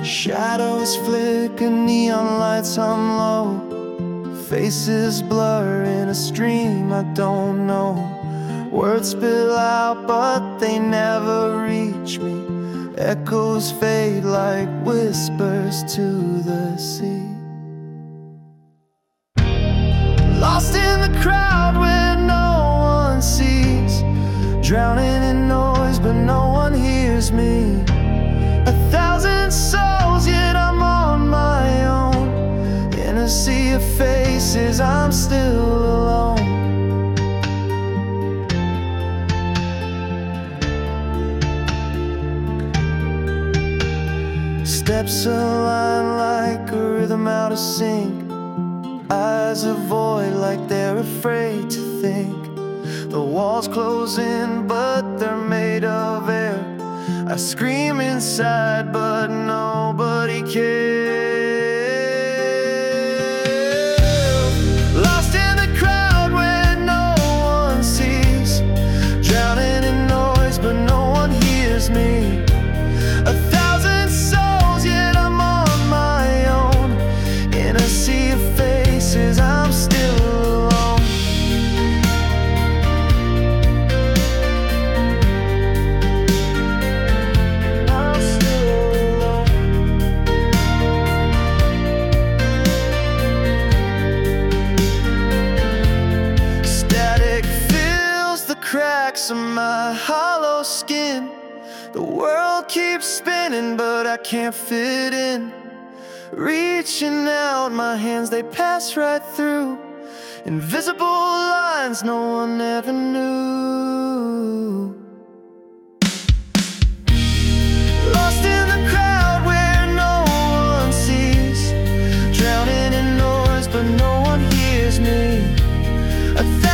Shadows flicker, neon lights hum low, faces blur in a stream I don't know. Words spill out but they never reach me. Echoes fade like whispers to the sea. Lost in the crowd where no one sees, drowning in noise but no one hears me. 1,000 souls yet I'm on my own. In a sea of faces I'm still alone. Steps align like a rhythm out of sync. Eyes avoid like they're afraid to think. The walls close in but they're made of air. I scream inside but nobody cares. Lost in the crowd where no one sees, drowning in noise but no one hears me. 1,000 souls yet I'm on my own. In a sea of faces I'm still alone. I'm still alone. Static fills the cracks of my hollow skin. The world keeps spinning but I can't fit in. Reaching out my hands, they pass right through invisible lines no one ever knew. Lost in the crowd where no one sees, drowning in noise but no one hears me.